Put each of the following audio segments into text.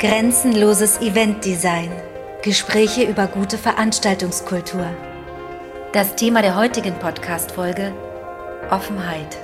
Grenzenloses Eventdesign. Gespräche über gute Veranstaltungskultur. Das Thema der heutigen Podcast-Folge: Offenheit.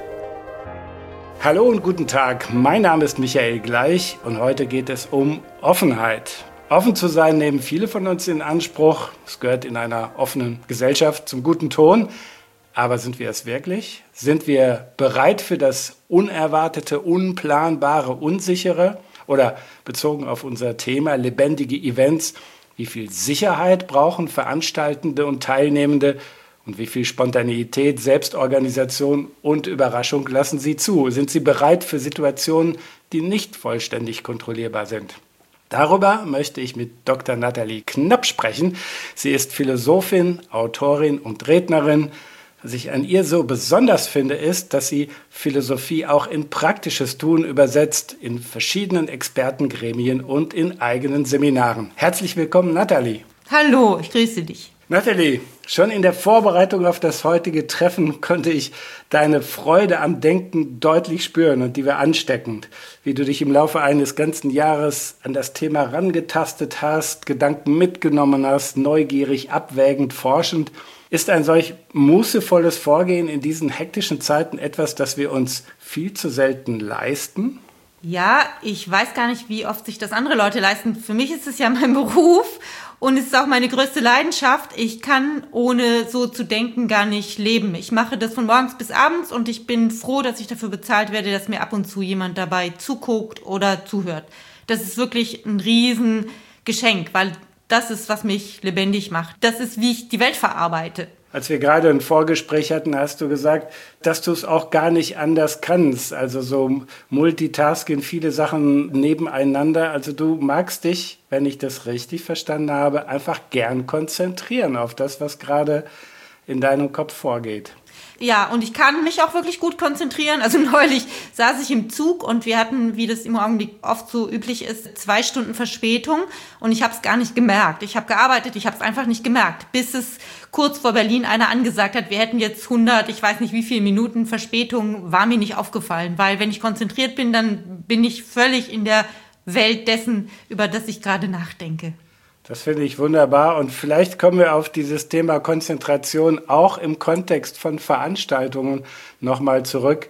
Hallo und guten Tag, mein Name ist Michael Gleich und heute geht es um Offenheit. Offen zu sein nehmen viele von uns in Anspruch. Es gehört in einer offenen Gesellschaft zum guten Ton. Aber sind wir es wirklich? Sind wir bereit für das Unerwartete, Unplanbare, Unsichere? Oder bezogen auf unser Thema lebendige Events, wie viel Sicherheit brauchen Veranstaltende und Teilnehmende und wie viel Spontaneität, Selbstorganisation und Überraschung lassen sie zu? Sind sie bereit für Situationen, die nicht vollständig kontrollierbar sind? Darüber möchte ich mit Dr. Nathalie Knapp sprechen. Sie ist Philosophin, Autorin und Rednerin. Was ich an ihr so besonders finde, ist, dass sie Philosophie auch in praktisches Tun übersetzt, in verschiedenen Expertengremien und in eigenen Seminaren. Herzlich willkommen, Nathalie. Hallo, ich grüße dich. Nathalie, schon in der Vorbereitung auf das heutige Treffen konnte ich deine Freude am Denken deutlich spüren und die war ansteckend. Wie du dich im Laufe eines ganzen Jahres an das Thema rangetastet hast, Gedanken mitgenommen hast, neugierig, abwägend, forschend. Ist ein solch mußevolles Vorgehen in diesen hektischen Zeiten etwas, das wir uns viel zu selten leisten? Ja, ich weiß gar nicht, wie oft sich das andere Leute leisten. Für mich ist es ja mein Beruf und es ist auch meine größte Leidenschaft. Ich kann ohne so zu denken gar nicht leben. Ich mache das von morgens bis abends und ich bin froh, dass ich dafür bezahlt werde, dass mir ab und zu jemand dabei zuguckt oder zuhört. Das ist wirklich ein Riesengeschenk, weil das ist, was mich lebendig macht. Das ist, wie ich die Welt verarbeite. Als wir gerade ein Vorgespräch hatten, hast du gesagt, dass du es auch gar nicht anders kannst. Also so Multitasking, viele Sachen nebeneinander. Also du magst dich, wenn ich das richtig verstanden habe, einfach gern konzentrieren auf das, was gerade in deinem Kopf vorgeht. Ja, und ich kann mich auch wirklich gut konzentrieren. Also neulich saß ich im Zug und wir hatten, wie das im Augenblick oft so üblich ist, 2 Stunden Verspätung und ich habe es gar nicht gemerkt. Ich habe gearbeitet, ich habe es einfach nicht gemerkt, bis es kurz vor Berlin einer angesagt hat, wir hätten jetzt 100, ich weiß nicht wie viele Minuten Verspätung, war mir nicht aufgefallen. Weil wenn ich konzentriert bin, dann bin ich völlig in der Welt dessen, über das ich gerade nachdenke. Das finde ich wunderbar und vielleicht kommen wir auf dieses Thema Konzentration auch im Kontext von Veranstaltungen nochmal zurück,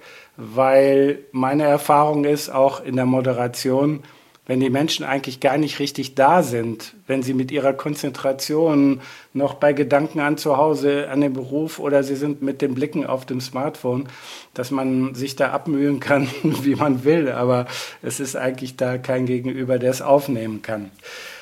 weil meine Erfahrung ist auch in der Moderation, wenn die Menschen eigentlich gar nicht richtig da sind, wenn sie mit ihrer Konzentration noch bei Gedanken an zu Hause, an den Beruf oder sie sind mit den Blicken auf dem Smartphone, dass man sich da abmühen kann, wie man will, aber es ist eigentlich da kein Gegenüber, der es aufnehmen kann.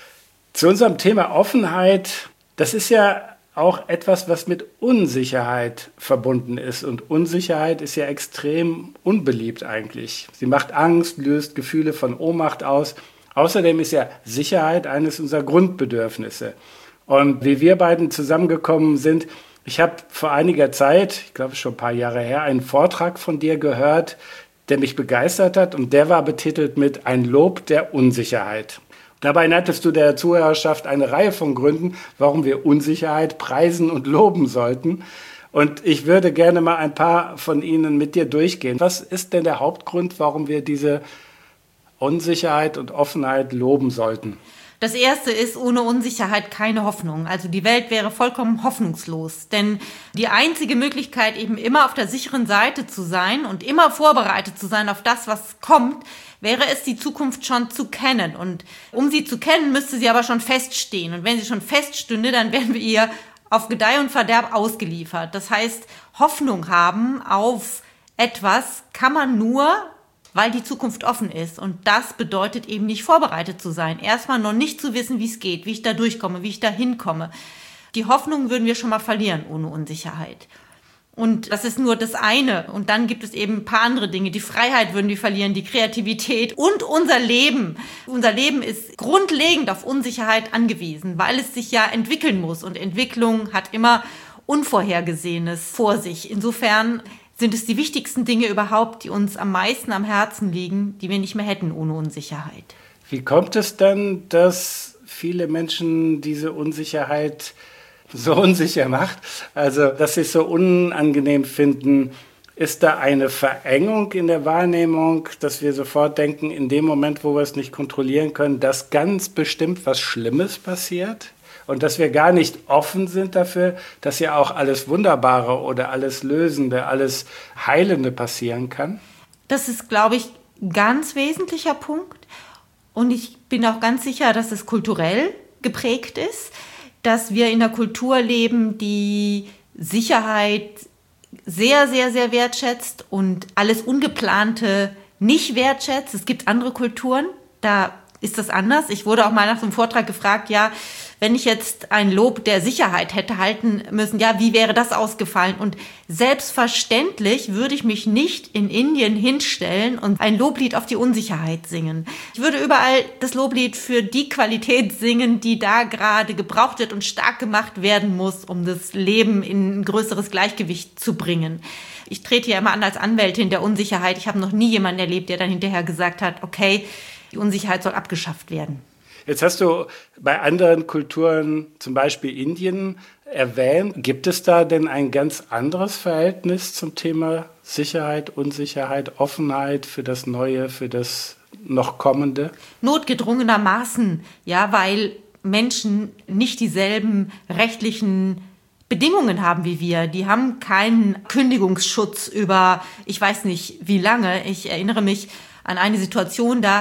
Zu unserem Thema Offenheit, das ist ja auch etwas, was mit Unsicherheit verbunden ist. Und Unsicherheit ist ja extrem unbeliebt eigentlich. Sie macht Angst, löst Gefühle von Ohnmacht aus. Außerdem ist ja Sicherheit eines unserer Grundbedürfnisse. Und wie wir beiden zusammengekommen sind, ich habe vor einiger Zeit, ich glaube schon ein paar Jahre her, einen Vortrag von dir gehört, der mich begeistert hat. Und der war betitelt mit Ein Lob der Unsicherheit. Dabei nanntest du der Zuhörerschaft eine Reihe von Gründen, warum wir Unsicherheit preisen und loben sollten. Und ich würde gerne mal ein paar von ihnen mit dir durchgehen. Was ist denn der Hauptgrund, warum wir diese Unsicherheit und Offenheit loben sollten? Das erste ist, ohne Unsicherheit keine Hoffnung. Also die Welt wäre vollkommen hoffnungslos. Denn die einzige Möglichkeit, eben immer auf der sicheren Seite zu sein und immer vorbereitet zu sein auf das, was kommt, wäre es, die Zukunft schon zu kennen. Und um sie zu kennen, müsste sie aber schon feststehen. Und wenn sie schon feststünde, dann wären wir ihr auf Gedeih und Verderb ausgeliefert. Das heißt, Hoffnung haben auf etwas kann man nur, weil die Zukunft offen ist. Und das bedeutet eben nicht vorbereitet zu sein. Erstmal noch nicht zu wissen, wie es geht, wie ich da durchkomme, wie ich da hinkomme. Die Hoffnung würden wir schon mal verlieren ohne Unsicherheit. Und das ist nur das eine. Und dann gibt es eben ein paar andere Dinge. Die Freiheit würden wir verlieren, die Kreativität und unser Leben. Unser Leben ist grundlegend auf Unsicherheit angewiesen, weil es sich ja entwickeln muss. Und Entwicklung hat immer Unvorhergesehenes vor sich. Insofern sind es die wichtigsten Dinge überhaupt, die uns am meisten am Herzen liegen, die wir nicht mehr hätten ohne Unsicherheit. Wie kommt es denn, dass viele Menschen diese Unsicherheit so unsicher macht? Also, dass sie es so unangenehm finden, Ist da eine Verengung in der Wahrnehmung, dass wir sofort denken, in dem Moment, wo wir es nicht kontrollieren können, dass ganz bestimmt was Schlimmes passiert? Und dass wir gar nicht offen sind dafür, dass ja auch alles Wunderbare oder alles Lösende, alles Heilende passieren kann? Das ist, glaube ich, ein ganz wesentlicher Punkt. Und ich bin auch ganz sicher, dass es kulturell geprägt ist, dass wir in einer Kultur leben, die Sicherheit sehr, sehr, sehr wertschätzt und alles Ungeplante nicht wertschätzt. Es gibt andere Kulturen, da ist das anders. Ich wurde auch mal nach so einem Vortrag gefragt, ja, wenn ich jetzt ein Lob der Sicherheit hätte halten müssen, ja, wie wäre das ausgefallen? Und selbstverständlich würde ich mich nicht in Indien hinstellen und ein Loblied auf die Unsicherheit singen. Ich würde überall das Loblied für die Qualität singen, die da gerade gebraucht wird und stark gemacht werden muss, um das Leben in ein größeres Gleichgewicht zu bringen. Ich trete ja immer an als Anwältin der Unsicherheit. Ich habe noch nie jemanden erlebt, der dann hinterher gesagt hat, okay, die Unsicherheit soll abgeschafft werden. Jetzt hast du bei anderen Kulturen, zum Beispiel Indien, erwähnt. Gibt es da denn ein ganz anderes Verhältnis zum Thema Sicherheit, Unsicherheit, Offenheit für das Neue, für das noch Kommende? Notgedrungenermaßen, ja, weil Menschen nicht dieselben rechtlichen Bedingungen haben wie wir. Die haben keinen Kündigungsschutz über, ich weiß nicht wie lange. Ich erinnere mich an eine Situation, da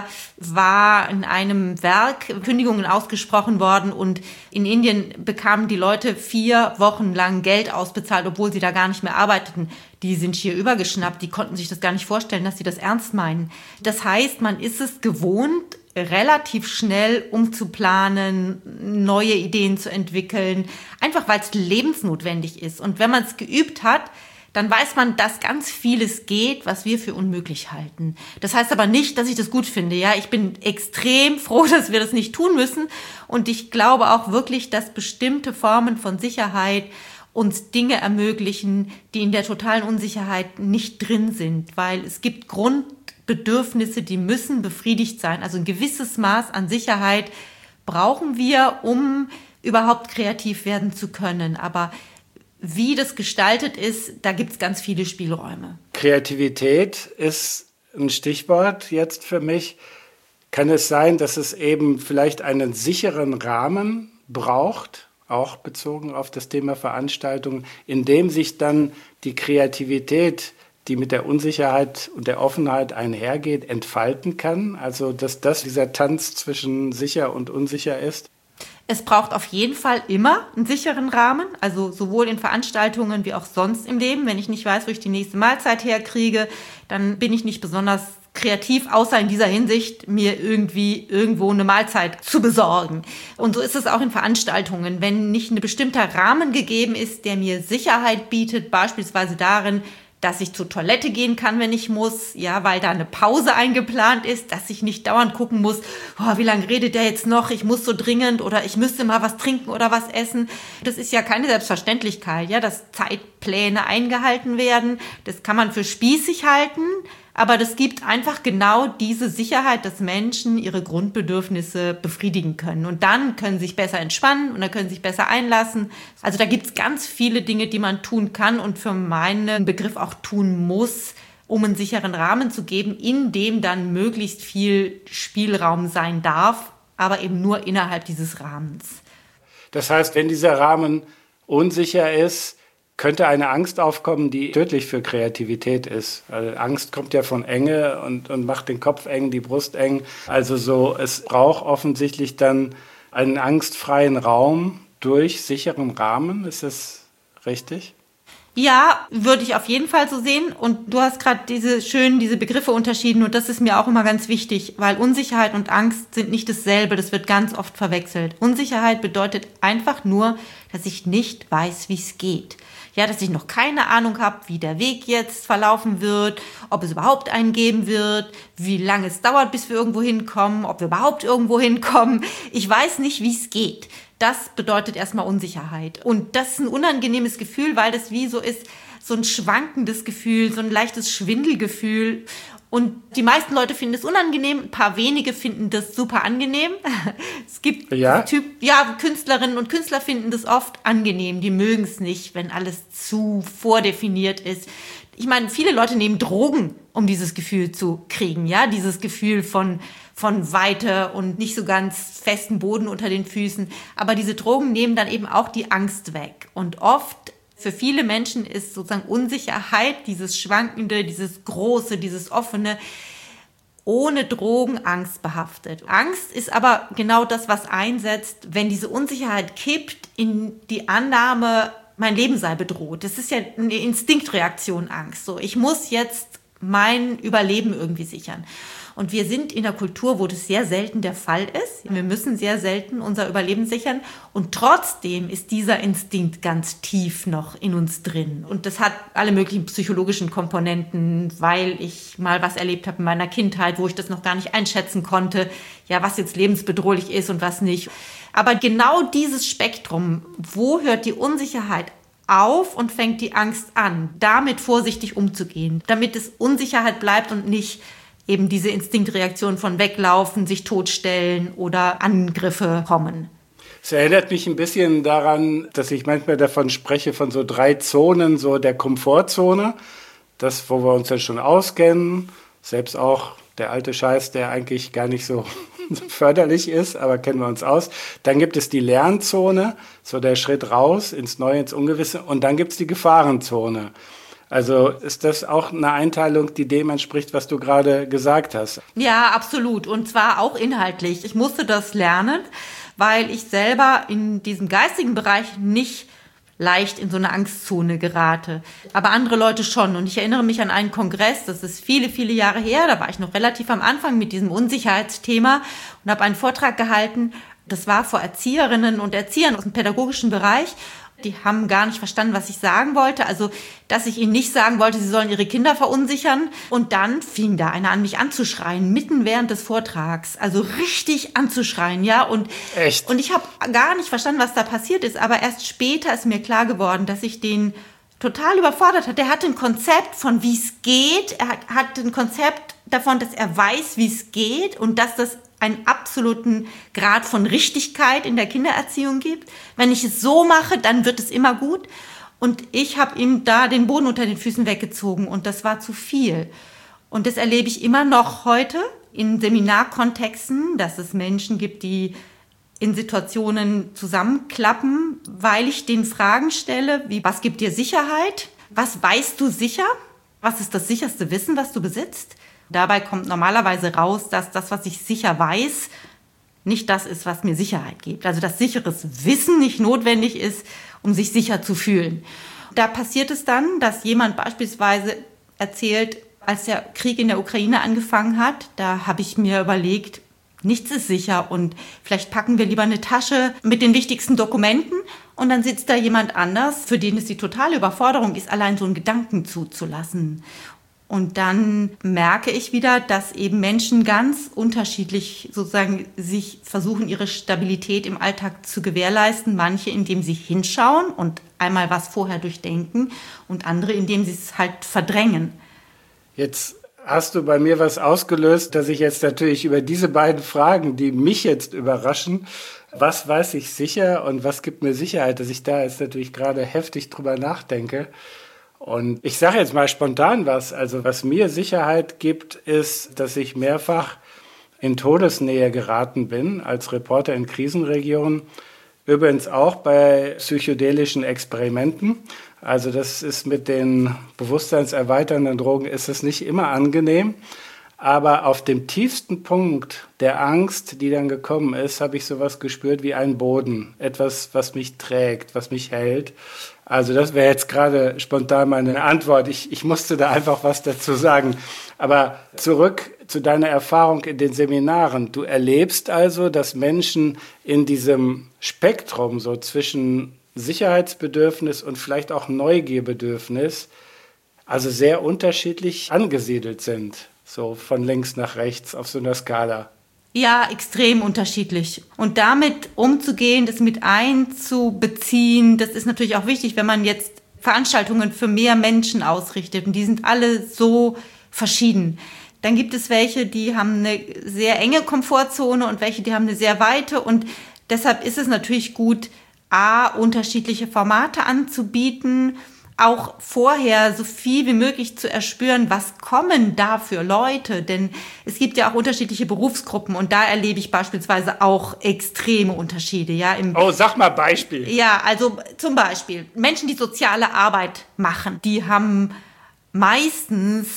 war in einem Werk Kündigungen ausgesprochen worden und in Indien bekamen die Leute 4 Wochen lang Geld ausbezahlt, obwohl sie da gar nicht mehr arbeiteten. Die sind hier übergeschnappt, die konnten sich das gar nicht vorstellen, dass sie das ernst meinen. Das heißt, man ist es gewohnt, relativ schnell umzuplanen, neue Ideen zu entwickeln, einfach weil es lebensnotwendig ist. Und wenn man es geübt hat, dann weiß man, dass ganz vieles geht, was wir für unmöglich halten. Das heißt aber nicht, dass ich das gut finde. Ja, ich bin extrem froh, dass wir das nicht tun müssen. Und ich glaube auch wirklich, dass bestimmte Formen von Sicherheit uns Dinge ermöglichen, die in der totalen Unsicherheit nicht drin sind. Weil es gibt Grundbedürfnisse, die müssen befriedigt sein. Also ein gewisses Maß an Sicherheit brauchen wir, um überhaupt kreativ werden zu können. Aber wie das gestaltet ist, da gibt es ganz viele Spielräume. Kreativität ist ein Stichwort jetzt für mich. Kann es sein, dass es eben vielleicht einen sicheren Rahmen braucht, auch bezogen auf das Thema Veranstaltungen, in dem sich dann die Kreativität, die mit der Unsicherheit und der Offenheit einhergeht, entfalten kann? Also dass das dieser Tanz zwischen sicher und unsicher ist? Es braucht auf jeden Fall immer einen sicheren Rahmen, also sowohl in Veranstaltungen wie auch sonst im Leben. Wenn ich nicht weiß, wo ich die nächste Mahlzeit herkriege, dann bin ich nicht besonders kreativ, außer in dieser Hinsicht, mir irgendwo eine Mahlzeit zu besorgen. Und so ist es auch in Veranstaltungen. Wenn nicht ein bestimmter Rahmen gegeben ist, der mir Sicherheit bietet, beispielsweise darin, dass ich zur Toilette gehen kann, wenn ich muss, ja, weil da eine Pause eingeplant ist, dass ich nicht dauernd gucken muss, wie lange redet der jetzt noch, ich muss so dringend oder ich müsste mal was trinken oder was essen. Das ist ja keine Selbstverständlichkeit, ja, dass Zeitpläne eingehalten werden. Das kann man für spießig halten, aber das gibt einfach genau diese Sicherheit, dass Menschen ihre Grundbedürfnisse befriedigen können. Und dann können sie sich besser entspannen und dann können sie sich besser einlassen. Also da gibt es ganz viele Dinge, die man tun kann und für meinen Begriff auch tun muss, um einen sicheren Rahmen zu geben, in dem dann möglichst viel Spielraum sein darf, aber eben nur innerhalb dieses Rahmens. Das heißt, wenn dieser Rahmen unsicher ist, könnte eine Angst aufkommen, die tödlich für Kreativität ist. Weil Angst kommt ja von Enge und macht den Kopf eng, die Brust eng. Also so, es braucht offensichtlich dann einen angstfreien Raum durch sicheren Rahmen. Ist das richtig? Ja, würde ich auf jeden Fall so sehen. Und du hast gerade diese Begriffe unterschieden und das ist mir auch immer ganz wichtig, weil Unsicherheit und Angst sind nicht dasselbe. Das wird ganz oft verwechselt. Unsicherheit bedeutet einfach nur, dass ich nicht weiß, wie es geht. Ja, dass ich noch keine Ahnung habe, wie der Weg jetzt verlaufen wird, ob es überhaupt einen geben wird, wie lange es dauert, bis wir irgendwo hinkommen, ob wir überhaupt irgendwo hinkommen. Ich weiß nicht, wie es geht. Das bedeutet erstmal Unsicherheit. Und das ist ein unangenehmes Gefühl, weil das wie so ist, so ein schwankendes Gefühl, so ein leichtes Schwindelgefühl. Und die meisten Leute finden es unangenehm, ein paar wenige finden das super angenehm. Es gibt Künstlerinnen und Künstler finden das oft angenehm, die mögen es nicht, wenn alles zu vordefiniert ist. Ich meine, viele Leute nehmen Drogen, um dieses Gefühl zu kriegen, ja, dieses Gefühl von Weite und nicht so ganz festen Boden unter den Füßen. Aber diese Drogen nehmen dann eben auch die Angst weg. Und oft für viele Menschen ist sozusagen Unsicherheit, dieses Schwankende, dieses Große, dieses Offene, ohne Drogen angstbehaftet. Angst ist aber genau das, was einsetzt, wenn diese Unsicherheit kippt in die Annahme, mein Leben sei bedroht. Das ist ja eine Instinktreaktion, Angst. So, ich muss jetzt mein Überleben irgendwie sichern. Und wir sind in einer Kultur, wo das sehr selten der Fall ist. Wir müssen sehr selten unser Überleben sichern. Und trotzdem ist dieser Instinkt ganz tief noch in uns drin. Und das hat alle möglichen psychologischen Komponenten, weil ich mal was erlebt habe in meiner Kindheit, wo ich das noch gar nicht einschätzen konnte, ja, was jetzt lebensbedrohlich ist und was nicht. Aber genau dieses Spektrum, wo hört die Unsicherheit auf und fängt die Angst an, damit vorsichtig umzugehen, damit es Unsicherheit bleibt und nicht eben diese Instinktreaktion von Weglaufen, sich totstellen oder Angriffe kommen. Es erinnert mich ein bisschen daran, dass ich manchmal davon spreche, von so 3 Zonen, so der Komfortzone, das, wo wir uns ja schon auskennen, selbst auch der alte Scheiß, der eigentlich gar nicht so förderlich ist, aber kennen wir uns aus. Dann gibt es die Lernzone, so der Schritt raus ins Neue, ins Ungewisse, und dann gibt es die Gefahrenzone. Also ist das auch eine Einteilung, die dem entspricht, was du gerade gesagt hast? Ja, absolut. Und zwar auch inhaltlich. Ich musste das lernen, weil ich selber in diesem geistigen Bereich nicht leicht in so eine Angstzone gerate. Aber andere Leute schon. Und ich erinnere mich an einen Kongress, das ist viele, viele Jahre her. Da war ich noch relativ am Anfang mit diesem Unsicherheitsthema und habe einen Vortrag gehalten. Das war vor Erzieherinnen und Erziehern aus dem pädagogischen Bereich. Die haben gar nicht verstanden, was ich sagen wollte. Also, dass ich ihnen nicht sagen wollte, sie sollen ihre Kinder verunsichern. Und dann fing da einer an, mich anzuschreien, mitten während des Vortrags. Also richtig anzuschreien, ja. Und echt? Und ich habe gar nicht verstanden, was da passiert ist. Aber erst später ist mir klar geworden, dass ich den total überfordert hat. Der hatte ein Konzept von, wie es geht. Er hat ein Konzept davon, dass er weiß, wie es geht und dass das einen absoluten Grad von Richtigkeit in der Kindererziehung gibt. Wenn ich es so mache, dann wird es immer gut. Und ich habe ihm da den Boden unter den Füßen weggezogen und das war zu viel. Und das erlebe ich immer noch heute in Seminarkontexten, dass es Menschen gibt, die in Situationen zusammenklappen, weil ich denen Fragen stelle, wie, was gibt dir Sicherheit? Was weißt du sicher? Was ist das sicherste Wissen, was du besitzt? Dabei kommt normalerweise raus, dass das, was ich sicher weiß, nicht das ist, was mir Sicherheit gibt. Also dass sicheres Wissen nicht notwendig ist, um sich sicher zu fühlen. Da passiert es dann, dass jemand beispielsweise erzählt, als der Krieg in der Ukraine angefangen hat, da habe ich mir überlegt, nichts ist sicher und vielleicht packen wir lieber eine Tasche mit den wichtigsten Dokumenten und dann sitzt da jemand anders, für den es die totale Überforderung ist, allein so einen Gedanken zuzulassen. Und dann merke ich wieder, dass eben Menschen ganz unterschiedlich sozusagen sich versuchen, ihre Stabilität im Alltag zu gewährleisten. Manche, indem sie hinschauen und einmal was vorher durchdenken und andere, indem sie es halt verdrängen. Jetzt hast du bei mir was ausgelöst, dass ich jetzt natürlich über diese beiden Fragen, die mich jetzt überraschen, was weiß ich sicher und was gibt mir Sicherheit, dass ich da jetzt natürlich gerade heftig drüber nachdenke. Und ich sage jetzt mal spontan was. Also was mir Sicherheit gibt, ist, dass ich mehrfach in Todesnähe geraten bin als Reporter in Krisenregionen. Übrigens auch bei psychedelischen Experimenten. Also das ist mit den bewusstseinserweiternden Drogen ist es nicht immer angenehm. Aber auf dem tiefsten Punkt der Angst, die dann gekommen ist, habe ich sowas gespürt wie einen Boden. Etwas, was mich trägt, was mich hält. Also das wäre jetzt gerade spontan meine Antwort. Ich musste da einfach was dazu sagen. Aber zurück zu deiner Erfahrung in den Seminaren. Du erlebst also, dass Menschen in diesem Spektrum so zwischen Sicherheitsbedürfnis und vielleicht auch Neugierbedürfnis also sehr unterschiedlich angesiedelt sind. So von links nach rechts auf so einer Skala. Ja, extrem unterschiedlich. Und damit umzugehen, das mit einzubeziehen, das ist natürlich auch wichtig, wenn man jetzt Veranstaltungen für mehr Menschen ausrichtet. Und die sind alle so verschieden. Dann gibt es welche, die haben eine sehr enge Komfortzone und welche, die haben eine sehr weite. Und deshalb ist es natürlich gut, unterschiedliche Formate anzubieten, auch vorher so viel wie möglich zu erspüren, was kommen da für Leute, denn es gibt ja auch unterschiedliche Berufsgruppen und da erlebe ich beispielsweise auch extreme Unterschiede. Ja, sag mal Beispiel. Ja, also zum Beispiel Menschen, die soziale Arbeit machen, die haben meistens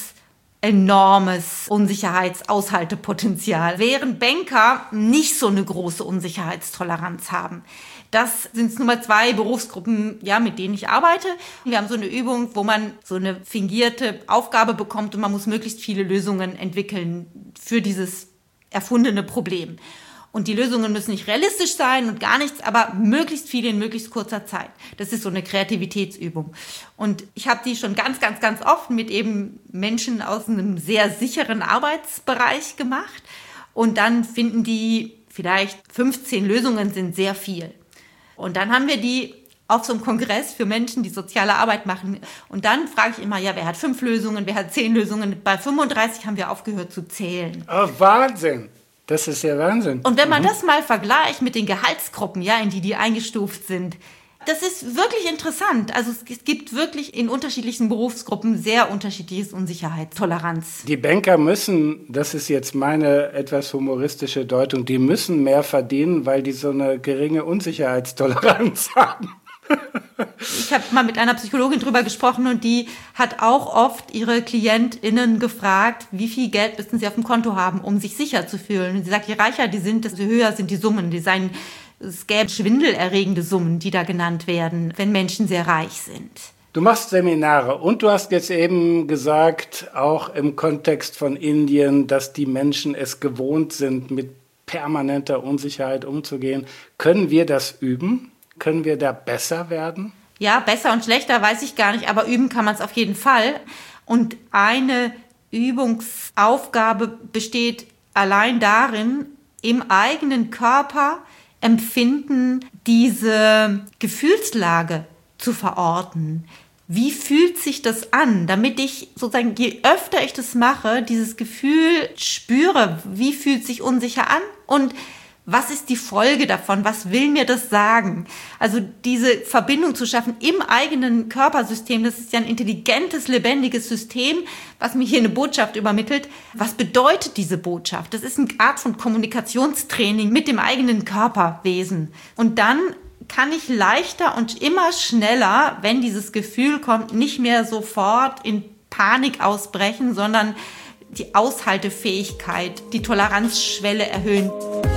enormes Unsicherheitsaushaltepotenzial, während Banker nicht so eine große Unsicherheitstoleranz haben. Das sind nun mal 2 Berufsgruppen, ja, mit denen ich arbeite. Wir haben so eine Übung, wo man so eine fingierte Aufgabe bekommt und man muss möglichst viele Lösungen entwickeln für dieses erfundene Problem. Und die Lösungen müssen nicht realistisch sein und gar nichts, aber möglichst viele in möglichst kurzer Zeit. Das ist so eine Kreativitätsübung. Und ich habe die schon ganz, ganz, ganz oft mit eben Menschen aus einem sehr sicheren Arbeitsbereich gemacht. Und dann finden die vielleicht 15 Lösungen sind sehr viel. Und dann haben wir die auf so einem Kongress für Menschen, die soziale Arbeit machen. Und dann frage ich immer, ja, wer hat 5 Lösungen, wer hat 10 Lösungen? Bei 35 haben wir aufgehört zu zählen. Oh, Wahnsinn. Das ist ja Wahnsinn. Und wenn man das mal vergleicht mit den Gehaltsgruppen, ja, in die eingestuft sind, das ist wirklich interessant. Also es gibt wirklich in unterschiedlichen Berufsgruppen sehr unterschiedliches Unsicherheitstoleranz. Die Banker müssen, das ist jetzt meine etwas humoristische Deutung, die müssen mehr verdienen, weil die so eine geringe Unsicherheitstoleranz haben. Ich habe mal mit einer Psychologin drüber gesprochen und die hat auch oft ihre KlientInnen gefragt, wie viel Geld müssen sie auf dem Konto haben, um sich sicher zu fühlen. Und sie sagt, je reicher die sind, desto höher sind die Summen. Es gäbe schwindelerregende Summen, die da genannt werden, wenn Menschen sehr reich sind. Du machst Seminare und du hast jetzt eben gesagt, auch im Kontext von Indien, dass die Menschen es gewohnt sind, mit permanenter Unsicherheit umzugehen. Können wir das üben? Können wir da besser werden? Ja, besser und schlechter weiß ich gar nicht, aber üben kann man es auf jeden Fall. Und eine Übungsaufgabe besteht allein darin, im eigenen Körper empfinden, diese Gefühlslage zu verorten. Wie fühlt sich das an, damit ich sozusagen, je öfter ich das mache, dieses Gefühl spüre, wie fühlt sich unsicher an und was ist die Folge davon? Was will mir das sagen? Also diese Verbindung zu schaffen im eigenen Körpersystem, das ist ja ein intelligentes, lebendiges System, was mir hier eine Botschaft übermittelt. Was bedeutet diese Botschaft? Das ist eine Art von Kommunikationstraining mit dem eigenen Körperwesen. Und dann kann ich leichter und immer schneller, wenn dieses Gefühl kommt, nicht mehr sofort in Panik ausbrechen, sondern die Aushaltefähigkeit, die Toleranzschwelle erhöhen.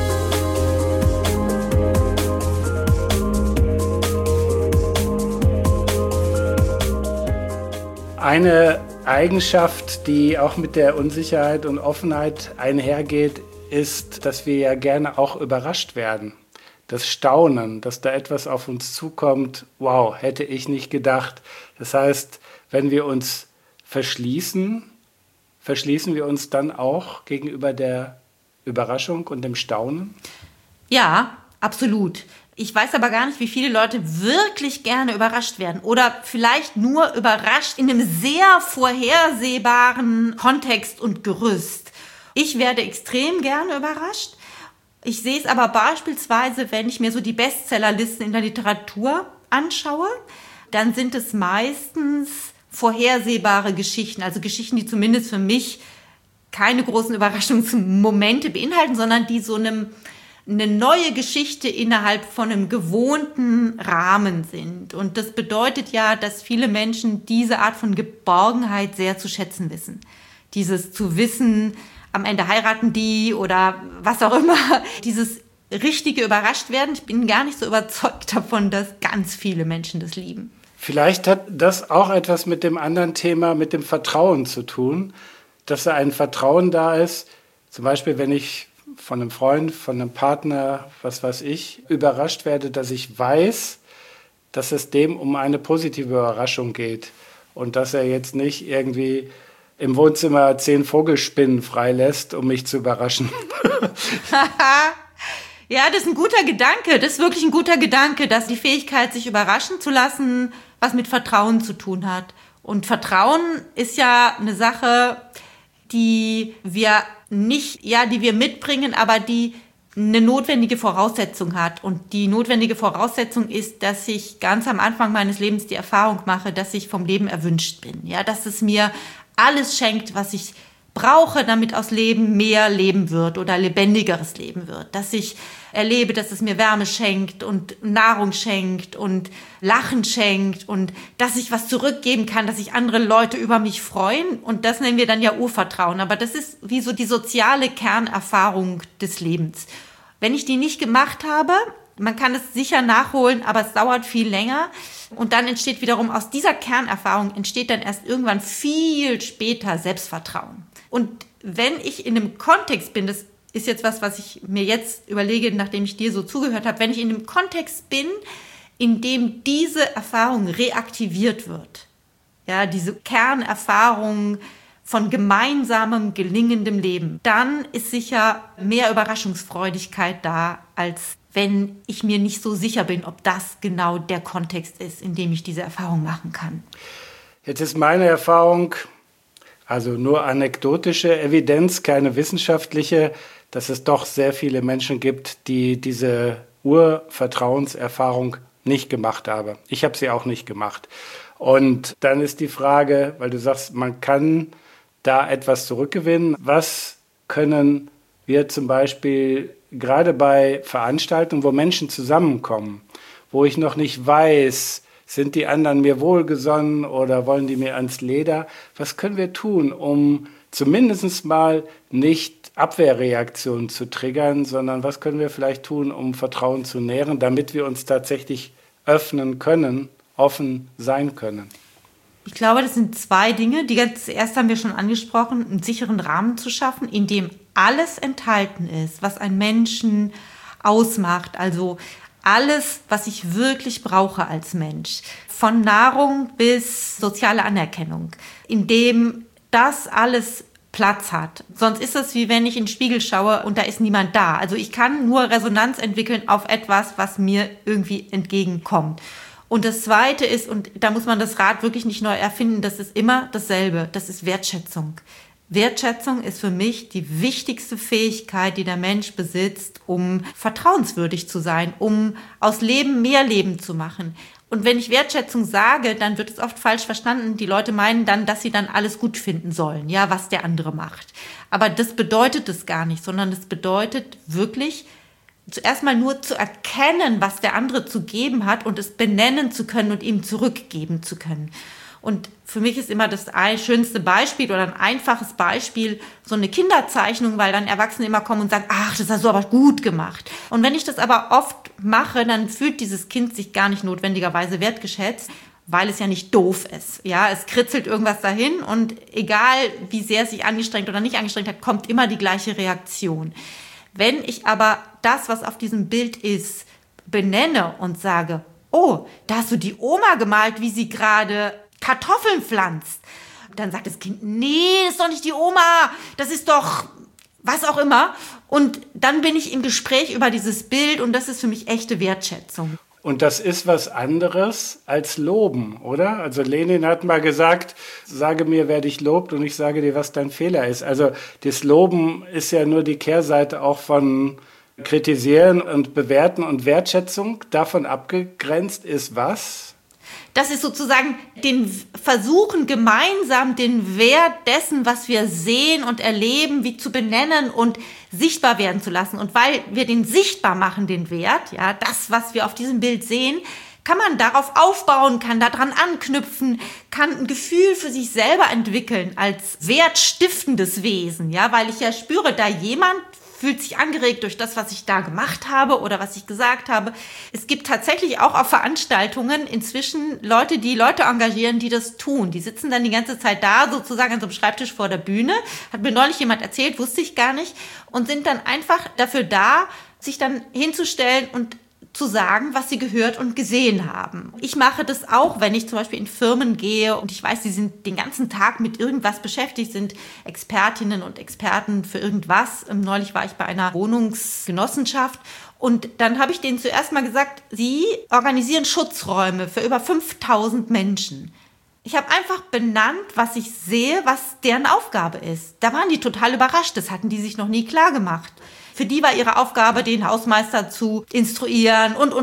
Eine Eigenschaft, die auch mit der Unsicherheit und Offenheit einhergeht, ist, dass wir ja gerne auch überrascht werden. Das Staunen, dass da etwas auf uns zukommt, wow, hätte ich nicht gedacht. Das heißt, wenn wir uns verschließen wir uns dann auch gegenüber der Überraschung und dem Staunen? Ja, absolut. Ich weiß aber gar nicht, wie viele Leute wirklich gerne überrascht werden oder vielleicht nur überrascht in einem sehr vorhersehbaren Kontext und Gerüst. Ich werde extrem gerne überrascht. Ich sehe es aber beispielsweise, wenn ich mir so die Bestsellerlisten in der Literatur anschaue, dann sind es meistens vorhersehbare Geschichten, also Geschichten, die zumindest für mich keine großen Überraschungsmomente beinhalten, sondern die so eine neue Geschichte innerhalb von einem gewohnten Rahmen sind. Und das bedeutet ja, dass viele Menschen diese Art von Geborgenheit sehr zu schätzen wissen. Dieses zu wissen, am Ende heiraten die oder was auch immer. Dieses richtige Überraschtwerden. Ich bin gar nicht so überzeugt davon, dass ganz viele Menschen das lieben. Vielleicht hat das auch etwas mit dem anderen Thema, mit dem Vertrauen zu tun, dass da ein Vertrauen da ist. Zum Beispiel, wenn ich von einem Freund, von einem Partner, was weiß ich, überrascht werde, dass ich weiß, dass es dem um eine positive Überraschung geht und dass er jetzt nicht irgendwie im Wohnzimmer 10 Vogelspinnen freilässt, um mich zu überraschen. Ja, das ist ein guter Gedanke. Das ist wirklich ein guter Gedanke, dass die Fähigkeit, sich überraschen zu lassen, was mit Vertrauen zu tun hat. Und Vertrauen ist ja eine Sache, die wir mitbringen, aber die eine notwendige Voraussetzung hat. Und die notwendige Voraussetzung ist, dass ich ganz am Anfang meines Lebens die Erfahrung mache, dass ich vom Leben erwünscht bin. Ja, dass es mir alles schenkt, was ich brauche, damit aus Leben mehr Leben wird oder lebendigeres Leben wird. Dass ich erlebe, dass es mir Wärme schenkt und Nahrung schenkt und Lachen schenkt und dass ich was zurückgeben kann, dass sich andere Leute über mich freuen. Und das nennen wir dann ja Urvertrauen. Aber das ist wie so die soziale Kernerfahrung des Lebens. Wenn ich die nicht gemacht habe, man kann es sicher nachholen, aber es dauert viel länger. Und dann entsteht wiederum aus dieser Kernerfahrung entsteht dann erst irgendwann viel später Selbstvertrauen. Und wenn ich in einem Kontext bin, das ist jetzt was ich mir jetzt überlege, nachdem ich dir so zugehört habe, wenn ich in einem Kontext bin, in dem diese Erfahrung reaktiviert wird, ja, diese Kernerfahrung von gemeinsamem, gelingendem Leben, dann ist sicher mehr Überraschungsfreudigkeit da, als wenn ich mir nicht so sicher bin, ob das genau der Kontext ist, in dem ich diese Erfahrung machen kann. Jetzt ist meine Erfahrung, also nur anekdotische Evidenz, keine wissenschaftliche, dass es doch sehr viele Menschen gibt, die diese Urvertrauenserfahrung nicht gemacht haben. Ich habe sie auch nicht gemacht. Und dann ist die Frage, weil du sagst, man kann da etwas zurückgewinnen. Was können wir zum Beispiel gerade bei Veranstaltungen, wo Menschen zusammenkommen, wo ich noch nicht weiß, sind die anderen mir wohlgesonnen oder wollen die mir ans Leder? Was können wir tun, um zumindest mal nicht Abwehrreaktionen zu triggern, sondern was können wir vielleicht tun, um Vertrauen zu nähren, damit wir uns tatsächlich öffnen können, offen sein können? Ich glaube, das sind zwei Dinge. Die erste haben wir schon angesprochen, einen sicheren Rahmen zu schaffen, in dem alles enthalten ist, was einen Menschen ausmacht. Also alles, was ich wirklich brauche als Mensch. Von Nahrung bis soziale Anerkennung. In dem das alles Platz hat. Sonst ist es wie wenn ich in den Spiegel schaue und da ist niemand da. Also ich kann nur Resonanz entwickeln auf etwas, was mir irgendwie entgegenkommt. Und das Zweite ist, und da muss man das Rad wirklich nicht neu erfinden, das ist immer dasselbe, das ist Wertschätzung. Wertschätzung ist für mich die wichtigste Fähigkeit, die der Mensch besitzt, um vertrauenswürdig zu sein, um aus Leben mehr Leben zu machen. Und wenn ich Wertschätzung sage, dann wird es oft falsch verstanden. Die Leute meinen dann, dass sie dann alles gut finden sollen, ja, was der andere macht. Aber das bedeutet es gar nicht, sondern es bedeutet wirklich, zuerst mal nur zu erkennen, was der andere zu geben hat und es benennen zu können und ihm zurückgeben zu können. Und für mich ist immer das schönste Beispiel oder ein einfaches Beispiel so eine Kinderzeichnung, weil dann Erwachsene immer kommen und sagen, ach, das hast du aber gut gemacht. Und wenn ich das aber oft mache, dann fühlt dieses Kind sich gar nicht notwendigerweise wertgeschätzt, weil es ja nicht doof ist. Ja, es kritzelt irgendwas dahin und egal, wie sehr es sich angestrengt oder nicht angestrengt hat, kommt immer die gleiche Reaktion. Wenn ich aber das, was auf diesem Bild ist, benenne und sage, oh, da hast du die Oma gemalt, wie sie gerade Kartoffeln pflanzt. Dann sagt das Kind, nee, das ist doch nicht die Oma, das ist doch was auch immer. Und dann bin ich im Gespräch über dieses Bild und das ist für mich echte Wertschätzung. Und das ist was anderes als loben, oder? Also Lenin hat mal gesagt, sage mir, wer dich lobt und ich sage dir, was dein Fehler ist. Also das Loben ist ja nur die Kehrseite auch von Kritisieren und Bewerten und Wertschätzung. Davon abgegrenzt ist was? Das ist sozusagen den Versuchen, gemeinsam den Wert dessen, was wir sehen und erleben, wie zu benennen und sichtbar werden zu lassen. Und weil wir den sichtbar machen, den Wert, ja, das, was wir auf diesem Bild sehen, kann man darauf aufbauen, kann daran anknüpfen, kann ein Gefühl für sich selber entwickeln als wertstiftendes Wesen, ja, weil ich ja spüre, da jemand fühlt sich angeregt durch das, was ich da gemacht habe oder was ich gesagt habe. Es gibt tatsächlich auch auf Veranstaltungen inzwischen Leute, die Leute engagieren, die das tun. Die sitzen dann die ganze Zeit da, sozusagen an so einem Schreibtisch vor der Bühne. Hat mir neulich jemand erzählt, wusste ich gar nicht. Und sind dann einfach dafür da, sich dann hinzustellen und zu sagen, was sie gehört und gesehen haben. Ich mache das auch, wenn ich zum Beispiel in Firmen gehe und ich weiß, sie sind den ganzen Tag mit irgendwas beschäftigt, sind Expertinnen und Experten für irgendwas. Neulich war ich bei einer Wohnungsgenossenschaft und dann habe ich denen zuerst mal gesagt, sie organisieren Schutzräume für über 5000 Menschen. Ich habe einfach benannt, was ich sehe, was deren Aufgabe ist. Da waren die total überrascht, das hatten die sich noch nie klar gemacht. Für die war ihre Aufgabe, den Hausmeister zu instruieren und.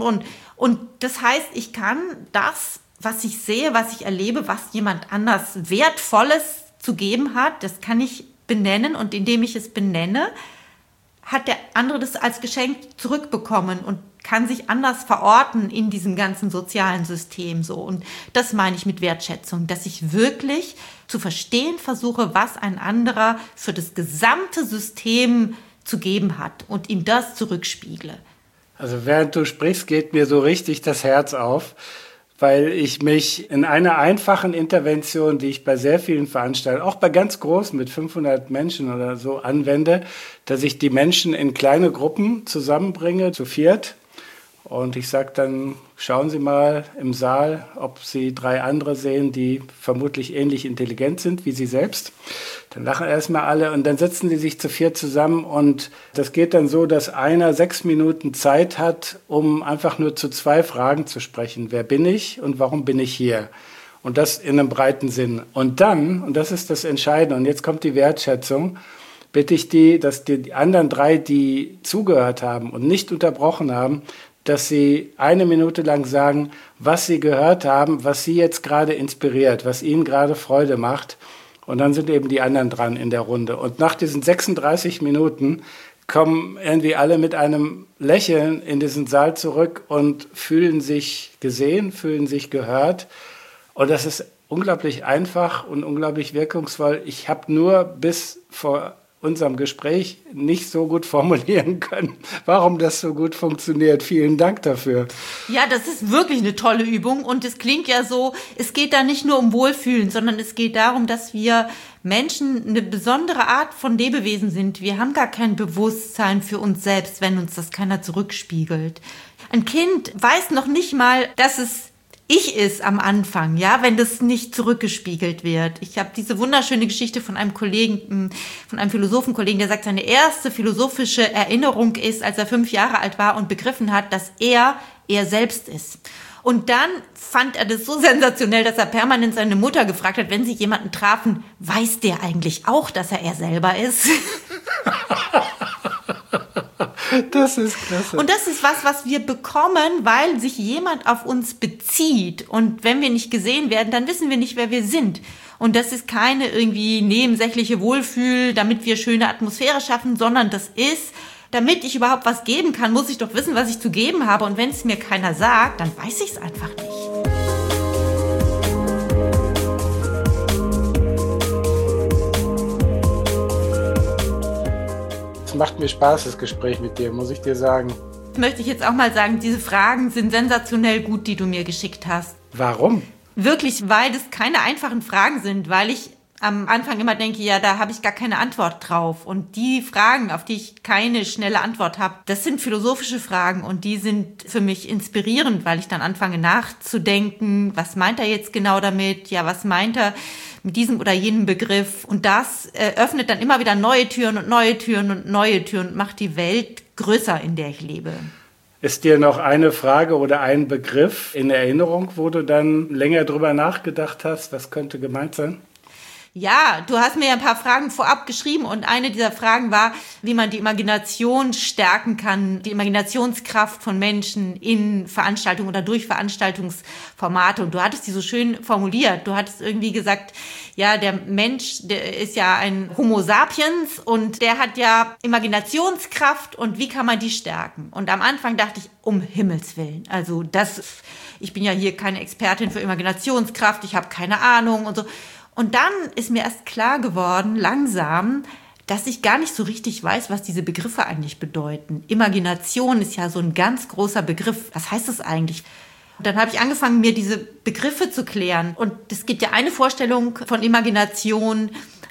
Und das heißt, ich kann das, was ich sehe, was ich erlebe, was jemand anders Wertvolles zu geben hat, das kann ich benennen. Und indem ich es benenne, hat der andere das als Geschenk zurückbekommen und kann sich anders verorten in diesem ganzen sozialen System so. Und das meine ich mit Wertschätzung, dass ich wirklich zu verstehen versuche, was ein anderer für das gesamte System zu geben hat und ihm das zurückspiegle. Also während du sprichst, geht mir so richtig das Herz auf, weil ich mich in einer einfachen Intervention, die ich bei sehr vielen Veranstaltungen, auch bei ganz großen mit 500 Menschen oder so anwende, dass ich die Menschen in kleine Gruppen zusammenbringe, zu viert. Und ich sage dann, schauen Sie mal im Saal, ob Sie 3 andere sehen, die vermutlich ähnlich intelligent sind wie Sie selbst. Dann lachen erstmal alle und dann setzen die sich zu 4 zusammen. Und das geht dann so, dass einer 6 Minuten Zeit hat, um einfach nur zu 2 Fragen zu sprechen. Wer bin ich und warum bin ich hier? Und das in einem breiten Sinn. Und dann, und das ist das Entscheidende, und jetzt kommt die Wertschätzung, bitte ich die, dass die anderen 3, die zugehört haben und nicht unterbrochen haben, dass sie 1 Minute lang sagen, was sie gehört haben, was sie jetzt gerade inspiriert, was ihnen gerade Freude macht. Und dann sind eben die anderen dran in der Runde. Und nach diesen 36 Minuten kommen irgendwie alle mit einem Lächeln in diesen Saal zurück und fühlen sich gesehen, fühlen sich gehört. Und das ist unglaublich einfach und unglaublich wirkungsvoll. Ich habe nur bis vor unserem Gespräch nicht so gut formulieren können, warum das so gut funktioniert. Vielen Dank dafür. Ja, das ist wirklich eine tolle Übung und es klingt ja so, es geht da nicht nur um Wohlfühlen, sondern es geht darum, dass wir Menschen eine besondere Art von Lebewesen sind. Wir haben gar kein Bewusstsein für uns selbst, wenn uns das keiner zurückspiegelt. Ein Kind weiß noch nicht mal, dass es ich ist am Anfang, ja, wenn das nicht zurückgespiegelt wird. Ich habe diese wunderschöne Geschichte von einem Kollegen, von einem Philosophenkollegen, der sagt, seine erste philosophische Erinnerung ist, als er 5 Jahre alt war und begriffen hat, dass er selbst ist. Und dann fand er das so sensationell, dass er permanent seine Mutter gefragt hat, wenn sie jemanden trafen, weiß der eigentlich auch, dass er selber ist? Das ist klasse. Und das ist was wir bekommen, weil sich jemand auf uns bezieht. Und wenn wir nicht gesehen werden, dann wissen wir nicht, wer wir sind. Und das ist keine irgendwie nebensächliche Wohlfühl, damit wir schöne Atmosphäre schaffen, sondern das ist, damit ich überhaupt was geben kann, muss ich doch wissen, was ich zu geben habe. Und wenn es mir keiner sagt, dann weiß ich es einfach nicht. Macht mir Spaß, das Gespräch mit dir, muss ich dir sagen. Möchte ich jetzt auch mal sagen, diese Fragen sind sensationell gut, die du mir geschickt hast. Warum? Wirklich, weil das keine einfachen Fragen sind, weil ich am Anfang immer denke, ja, da habe ich gar keine Antwort drauf. Und die Fragen, auf die ich keine schnelle Antwort habe, das sind philosophische Fragen und die sind für mich inspirierend, weil ich dann anfange nachzudenken, was meint er jetzt genau damit? Ja, was meint er mit diesem oder jenem Begriff? Und das öffnet dann immer wieder neue Türen und neue Türen und neue Türen und macht die Welt größer, in der ich lebe. Ist dir noch eine Frage oder ein Begriff in Erinnerung, wo du dann länger drüber nachgedacht hast? Was könnte gemeint sein? Ja, du hast mir ein paar Fragen vorab geschrieben und eine dieser Fragen war, wie man die Imagination stärken kann, die Imaginationskraft von Menschen in Veranstaltungen oder durch Veranstaltungsformate. Und du hattest die so schön formuliert. Du hattest irgendwie gesagt, ja, der Mensch, der ist ja ein Homo sapiens und der hat ja Imaginationskraft und wie kann man die stärken? Und am Anfang dachte ich, um Himmels Willen, also ich bin ja hier keine Expertin für Imaginationskraft, ich habe keine Ahnung und so. Und dann ist mir erst klar geworden, langsam, dass ich gar nicht so richtig weiß, was diese Begriffe eigentlich bedeuten. Imagination ist ja so ein ganz großer Begriff. Was heißt das eigentlich? Und dann habe ich angefangen, mir diese Begriffe zu klären. Und es gibt ja eine Vorstellung von Imagination,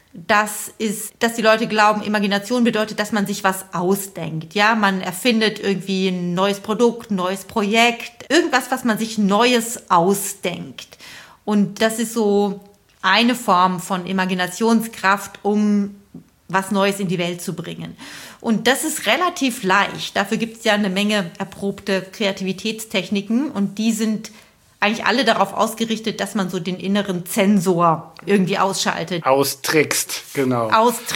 das ist, dass die Leute glauben, Imagination bedeutet, dass man sich was ausdenkt. Ja, man erfindet irgendwie ein neues Produkt, ein neues Projekt, irgendwas, was man sich Neues ausdenkt. Und das ist so eine Form von Imaginationskraft, um was Neues in die Welt zu bringen. Und das ist relativ leicht. Dafür gibt es ja eine Menge erprobte Kreativitätstechniken und die sind eigentlich alle darauf ausgerichtet, dass man so den inneren Zensor irgendwie ausschaltet. Austrickst, genau.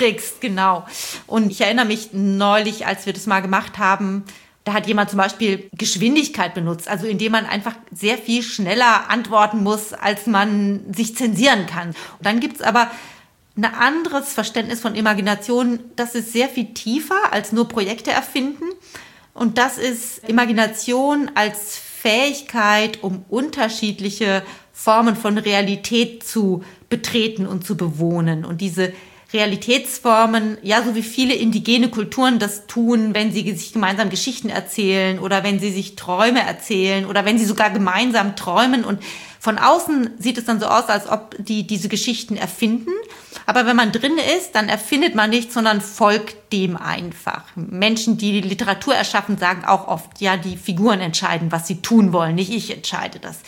Und ich erinnere mich neulich, als wir das mal gemacht haben, da hat jemand zum Beispiel Geschwindigkeit benutzt, also indem man einfach sehr viel schneller antworten muss, als man sich zensieren kann. Und dann gibt's aber ein anderes Verständnis von Imagination, das ist sehr viel tiefer als nur Projekte erfinden. Und das ist Imagination als Fähigkeit, um unterschiedliche Formen von Realität zu betreten und zu bewohnen. Und diese Realitätsformen, ja, so wie viele indigene Kulturen das tun, wenn sie sich gemeinsam Geschichten erzählen oder wenn sie sich Träume erzählen oder wenn sie sogar gemeinsam träumen. Und von außen sieht es dann so aus, als ob die diese Geschichten erfinden. Aber wenn man drin ist, dann erfindet man nichts, sondern folgt dem einfach. Menschen, die Literatur erschaffen, sagen auch oft, ja, die Figuren entscheiden, was sie tun wollen, nicht ich entscheide das.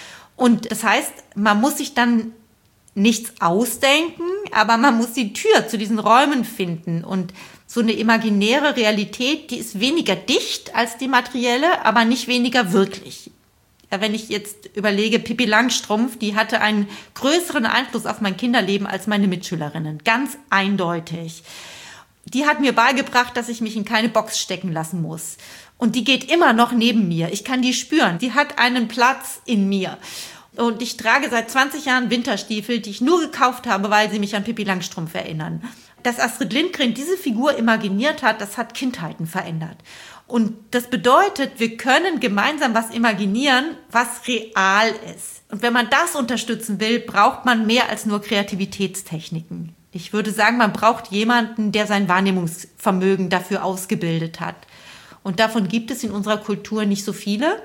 Und das heißt, man muss sich dann nichts ausdenken, aber man muss die Tür zu diesen Räumen finden. Und so eine imaginäre Realität, die ist weniger dicht als die materielle, aber nicht weniger wirklich. Wenn ich jetzt überlege, Pippi Langstrumpf, die hatte einen größeren Einfluss auf mein Kinderleben als meine Mitschülerinnen. Ganz eindeutig. Die hat mir beigebracht, dass ich mich in keine Box stecken lassen muss. Und die geht immer noch neben mir. Ich kann die spüren. Die hat einen Platz in mir. Und ich trage seit 20 Jahren Winterstiefel, die ich nur gekauft habe, weil sie mich an Pippi Langstrumpf erinnern. Dass Astrid Lindgren diese Figur imaginiert hat, das hat Kindheiten verändert. Und das bedeutet, wir können gemeinsam was imaginieren, was real ist. Und wenn man das unterstützen will, braucht man mehr als nur Kreativitätstechniken. Ich würde sagen, man braucht jemanden, der sein Wahrnehmungsvermögen dafür ausgebildet hat. Und davon gibt es in unserer Kultur nicht so viele,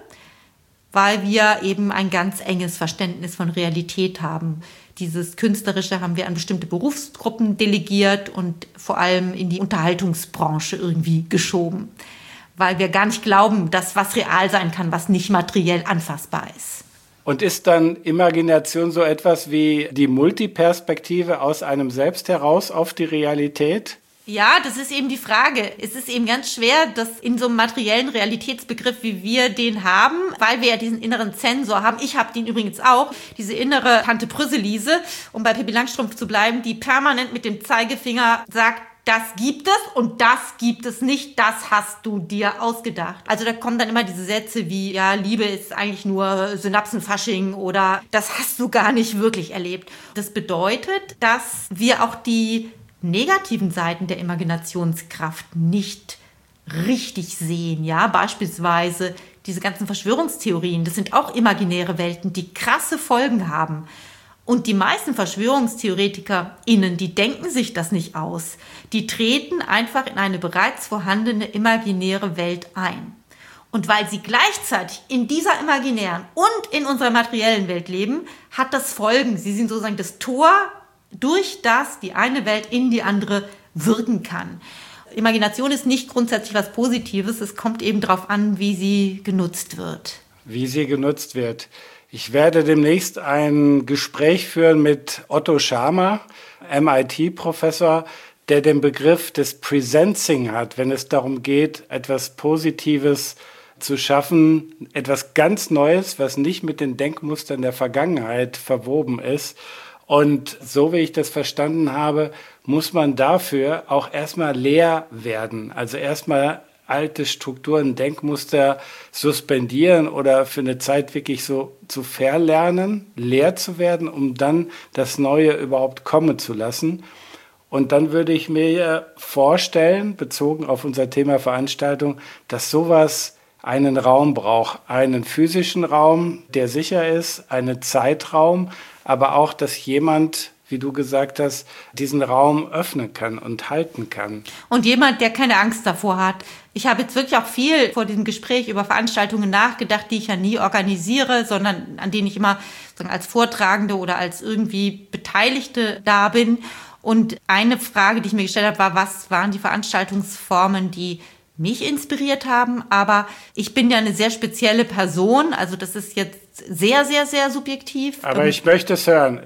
weil wir eben ein ganz enges Verständnis von Realität haben. Dieses Künstlerische haben wir an bestimmte Berufsgruppen delegiert und vor allem in die Unterhaltungsbranche irgendwie geschoben. Weil wir gar nicht glauben, dass was real sein kann, was nicht materiell anfassbar ist. Und ist dann Imagination so etwas wie die Multiperspektive aus einem selbst heraus auf die Realität? Ja, das ist eben die Frage. Es ist eben ganz schwer, das in so einem materiellen Realitätsbegriff, wie wir den haben, weil wir ja diesen inneren Zensor haben. Ich habe den übrigens auch, diese innere Tante Brüsselise, um bei Pippi Langstrumpf zu bleiben, die permanent mit dem Zeigefinger sagt, das gibt es und das gibt es nicht, das hast du dir ausgedacht. Also da kommen dann immer diese Sätze wie, ja, Liebe ist eigentlich nur Synapsenfasching oder das hast du gar nicht wirklich erlebt. Das bedeutet, dass wir auch die negativen Seiten der Imaginationskraft nicht richtig sehen, ja, beispielsweise diese ganzen Verschwörungstheorien, das sind auch imaginäre Welten, die krasse Folgen haben. Und die meisten VerschwörungstheoretikerInnen, die denken sich das nicht aus. Die treten einfach in eine bereits vorhandene imaginäre Welt ein. Und weil sie gleichzeitig in dieser imaginären und in unserer materiellen Welt leben, hat das Folgen. Sie sind sozusagen das Tor, durch das die eine Welt in die andere wirken kann. Imagination ist nicht grundsätzlich was Positives. Es kommt eben darauf an, wie sie genutzt wird. Wie sie genutzt wird. Ich werde demnächst ein Gespräch führen mit Otto Scharmer, MIT-Professor, der den Begriff des Presencing hat, wenn es darum geht, etwas Positives zu schaffen, etwas ganz Neues, was nicht mit den Denkmustern der Vergangenheit verwoben ist. Und so wie ich das verstanden habe, muss man dafür auch erstmal leer werden, also erstmal alte Strukturen, Denkmuster suspendieren oder für eine Zeit wirklich so zu verlernen, leer zu werden, um dann das Neue überhaupt kommen zu lassen. Und dann würde ich mir vorstellen, bezogen auf unser Thema Veranstaltung, dass sowas einen Raum braucht, einen physischen Raum, der sicher ist, einen Zeitraum, aber auch, dass jemand, wie du gesagt hast, diesen Raum öffnen kann und halten kann. Und jemand, der keine Angst davor hat. Ich habe jetzt wirklich auch viel vor diesem Gespräch über Veranstaltungen nachgedacht, die ich ja nie organisiere, sondern an denen ich immer als Vortragende oder als irgendwie Beteiligte da bin. Und eine Frage, die ich mir gestellt habe, war, was waren die Veranstaltungsformen, die mich inspiriert haben? Aber ich bin ja eine sehr spezielle Person, also das ist jetzt sehr, sehr, sehr subjektiv. Aber ich möchte es hören.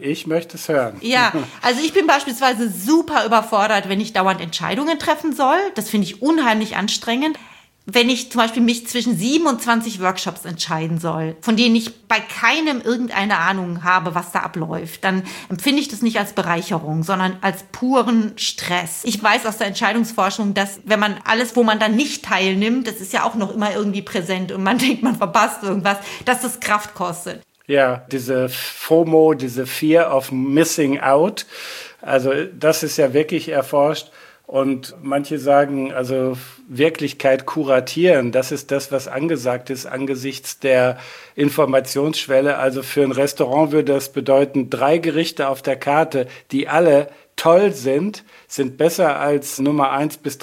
Ja, also ich bin beispielsweise super überfordert, wenn ich dauernd Entscheidungen treffen soll. Das finde ich unheimlich anstrengend. wenn ich zum Beispiel mich zwischen 27 Workshops entscheiden soll, von denen ich bei keinem irgendeine Ahnung habe, was da abläuft, dann empfinde ich das nicht als Bereicherung, sondern als puren Stress. Ich weiß aus der Entscheidungsforschung, dass wenn man alles, wo man dann nicht teilnimmt, das ist ja auch noch immer irgendwie präsent und man denkt, man verpasst irgendwas, dass das Kraft kostet. Ja, diese FOMO, diese Fear of Missing Out, also das ist ja wirklich erforscht. Und manche sagen, also Wirklichkeit kuratieren, das ist das, was angesagt ist angesichts der Informationsschwelle. Also für ein Restaurant würde das bedeuten, 3 Gerichte auf der Karte, die alle toll sind besser als Nummer 1 bis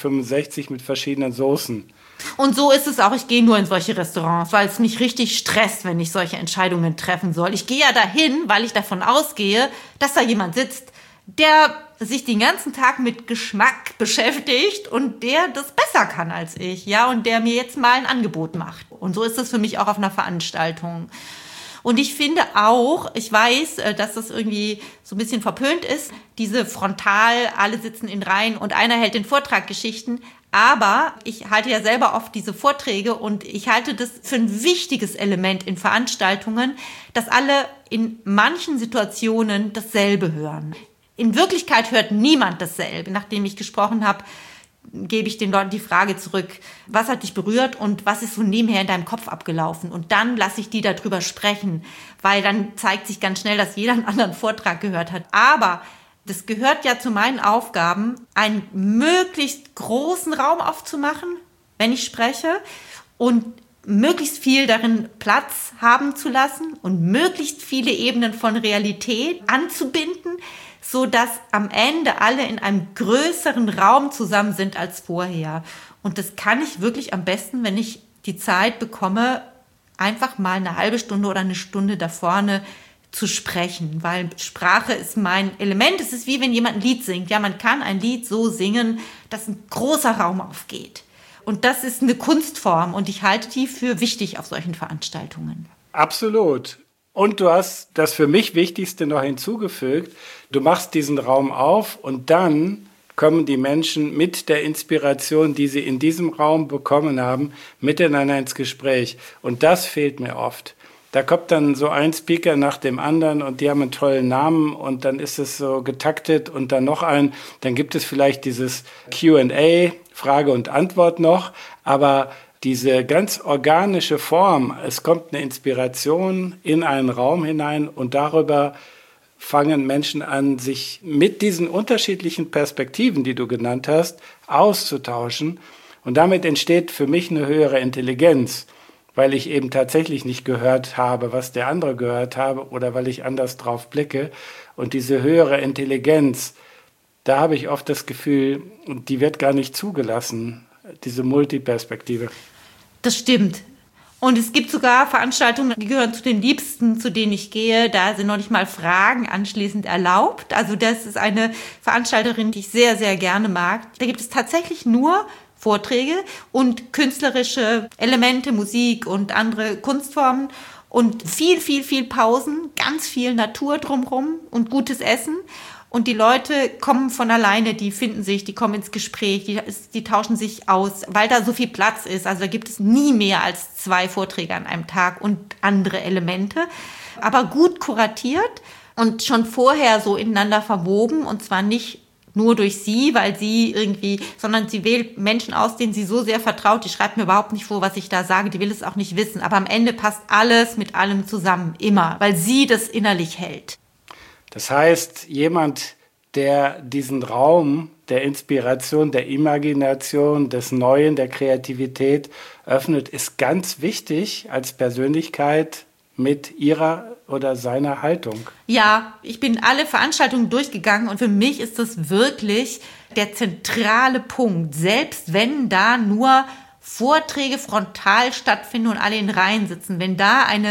365 mit verschiedenen Soßen. Und so ist es auch, ich gehe nur in solche Restaurants, weil es mich richtig stresst, wenn ich solche Entscheidungen treffen soll. Ich gehe ja dahin, weil ich davon ausgehe, dass da jemand sitzt, der sich den ganzen Tag mit Geschmack beschäftigt und der das besser kann als ich, ja, und der mir jetzt mal ein Angebot macht. Und so ist es für mich auch auf einer Veranstaltung. Und ich finde auch, ich weiß, dass das irgendwie so ein bisschen verpönt ist, diese frontal, alle sitzen in Reihen und einer hält den Vortrag Geschichten. Aber ich halte ja selber oft diese Vorträge und ich halte das für ein wichtiges Element in Veranstaltungen, dass alle in manchen Situationen dasselbe hören. In Wirklichkeit hört niemand dasselbe. Nachdem ich gesprochen habe, gebe ich den Leuten die Frage zurück, was hat dich berührt und was ist so nebenher in deinem Kopf abgelaufen? Und dann lasse ich die darüber sprechen, weil dann zeigt sich ganz schnell, dass jeder einen anderen Vortrag gehört hat. Aber das gehört ja zu meinen Aufgaben, einen möglichst großen Raum aufzumachen, wenn ich spreche, und möglichst viel darin Platz haben zu lassen und möglichst viele Ebenen von Realität anzubinden, so dass am Ende alle in einem größeren Raum zusammen sind als vorher. Und das kann ich wirklich am besten, wenn ich die Zeit bekomme, einfach mal eine halbe Stunde oder eine Stunde da vorne zu sprechen, weil Sprache ist mein Element. Es ist wie wenn jemand ein Lied singt. Ja, man kann ein Lied so singen, dass ein großer Raum aufgeht. Und das ist eine Kunstform und ich halte die für wichtig auf solchen Veranstaltungen. Absolut. Und du hast das für mich Wichtigste noch hinzugefügt. Du machst diesen Raum auf und dann kommen die Menschen mit der Inspiration, die sie in diesem Raum bekommen haben, miteinander ins Gespräch. Und das fehlt mir oft. Da kommt dann so ein Speaker nach dem anderen und die haben einen tollen Namen und dann ist es so getaktet und dann noch ein. Dann gibt es vielleicht dieses Q&A, Frage und Antwort noch, aber diese ganz organische Form, es kommt eine Inspiration in einen Raum hinein und darüber fangen Menschen an, sich mit diesen unterschiedlichen Perspektiven, die du genannt hast, auszutauschen. Und damit entsteht für mich eine höhere Intelligenz, weil ich eben tatsächlich nicht gehört habe, was der andere gehört habe oder weil ich anders drauf blicke. Und diese höhere Intelligenz, da habe ich oft das Gefühl, die wird gar nicht zugelassen, diese Multiperspektive. Das stimmt. Und es gibt sogar Veranstaltungen, die gehören zu den liebsten, zu denen ich gehe. Da sind noch nicht mal Fragen anschließend erlaubt. Also das ist eine Veranstalterin, die ich sehr, sehr gerne mag. Da gibt es tatsächlich nur Vorträge und künstlerische Elemente, Musik und andere Kunstformen und viel, viel, viel Pausen, ganz viel Natur drumherum und gutes Essen. Und die Leute kommen von alleine, die finden sich, die kommen ins Gespräch, die tauschen sich aus, weil da so viel Platz ist. Also da gibt es nie mehr als 2 Vorträge an einem Tag und andere Elemente. Aber gut kuratiert und schon vorher so ineinander verwoben und zwar nicht nur durch sie, weil sie irgendwie, sondern sie wählt Menschen aus, denen sie so sehr vertraut, die schreibt mir überhaupt nicht vor, was ich da sage, die will es auch nicht wissen. Aber am Ende passt alles mit allem zusammen, immer, weil sie das innerlich hält. Das heißt, jemand, der diesen Raum der Inspiration, der Imagination, des Neuen, der Kreativität öffnet, ist ganz wichtig als Persönlichkeit mit ihrer oder seiner Haltung. Ja, ich bin alle Veranstaltungen durchgegangen und für mich ist das wirklich der zentrale Punkt. Selbst wenn da nur Vorträge frontal stattfinden und alle in Reihen sitzen, wenn da eine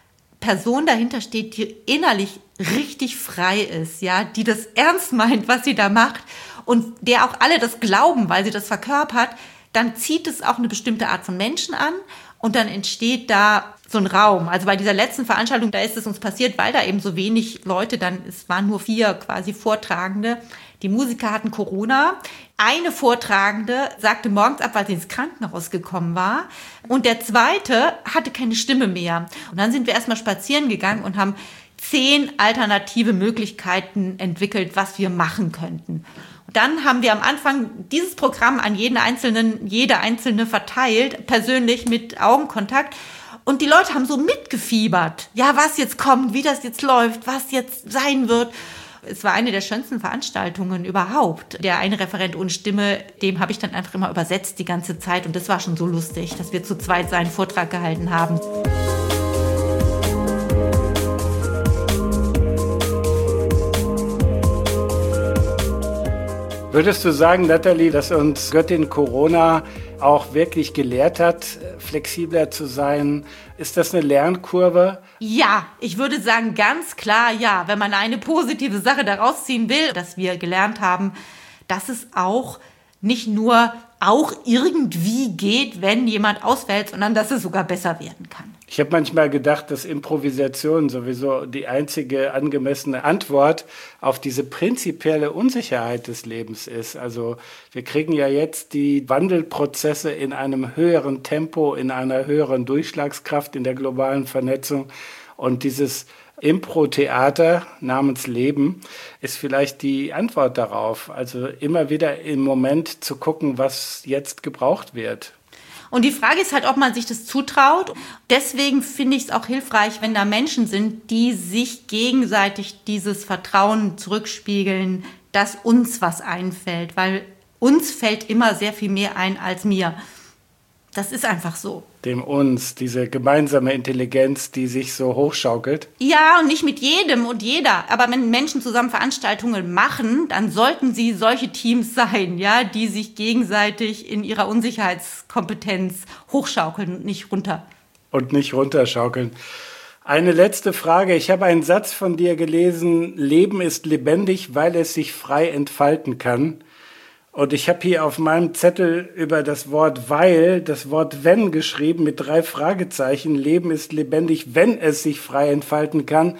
Person dahinter steht, die innerlich richtig frei ist, ja, die das ernst meint, was sie da macht und der auch alle das glauben, weil sie das verkörpert, dann zieht es auch eine bestimmte Art von Menschen an und dann entsteht da so ein Raum. Also bei dieser letzten Veranstaltung, da ist es uns passiert, weil da eben so wenig Leute, es waren nur 4 quasi Vortragende, Die Musiker hatten Corona. Eine Vortragende sagte morgens ab, weil sie ins Krankenhaus gekommen war. Und der zweite hatte keine Stimme mehr. Und dann sind wir erstmal spazieren gegangen und haben 10 alternative Möglichkeiten entwickelt, was wir machen könnten. Und dann haben wir am Anfang dieses Programm an jede Einzelne verteilt, persönlich mit Augenkontakt. Und die Leute haben so mitgefiebert. Ja, was jetzt kommt, wie das jetzt läuft, was jetzt sein wird. Es war eine der schönsten Veranstaltungen überhaupt. Der eine Referent ohne Stimme, dem habe ich dann einfach immer übersetzt die ganze Zeit. Und das war schon so lustig, dass wir zu zweit seinen Vortrag gehalten haben. Würdest du sagen, Nathalie, dass uns Göttin Corona auch wirklich gelehrt hat, flexibler zu sein? Ist das eine Lernkurve? Ja, ich würde sagen, ganz klar ja. Wenn man eine positive Sache daraus ziehen will, dass wir gelernt haben, dass es auch nicht nur auch irgendwie geht, wenn jemand ausfällt, sondern dass es sogar besser werden kann. Ich habe manchmal gedacht, dass Improvisation sowieso die einzige angemessene Antwort auf diese prinzipielle Unsicherheit des Lebens ist. Also wir kriegen ja jetzt die Wandelprozesse in einem höheren Tempo, in einer höheren Durchschlagskraft in der globalen Vernetzung. Und dieses Impro-Theater namens Leben ist vielleicht die Antwort darauf. Also immer wieder im Moment zu gucken, was jetzt gebraucht wird. Und die Frage ist halt, ob man sich das zutraut. Deswegen finde ich es auch hilfreich, wenn da Menschen sind, die sich gegenseitig dieses Vertrauen zurückspiegeln, dass uns was einfällt. Weil uns fällt immer sehr viel mehr ein als mir. Das ist einfach so. Dem uns, diese gemeinsame Intelligenz, die sich so hochschaukelt. Ja, und nicht mit jedem und jeder. Aber wenn Menschen zusammen Veranstaltungen machen, dann sollten sie solche Teams sein, ja, die sich gegenseitig in ihrer Unsicherheitskompetenz hochschaukeln und nicht runter. Und nicht runterschaukeln. Eine letzte Frage. Ich habe einen Satz von dir gelesen. Leben ist lebendig, weil es sich frei entfalten kann. Und ich habe hier auf meinem Zettel über das Wort weil, das Wort wenn geschrieben mit 3 Fragezeichen. Leben ist lebendig, wenn es sich frei entfalten kann.